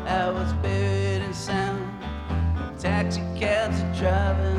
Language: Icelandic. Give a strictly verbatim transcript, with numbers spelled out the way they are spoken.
I was buried in sound. Taxi cabs are driving